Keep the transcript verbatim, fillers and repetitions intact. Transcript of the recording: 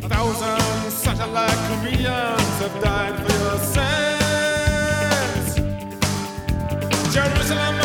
A thousand satellite comedians have died for your sins. Jerusalem.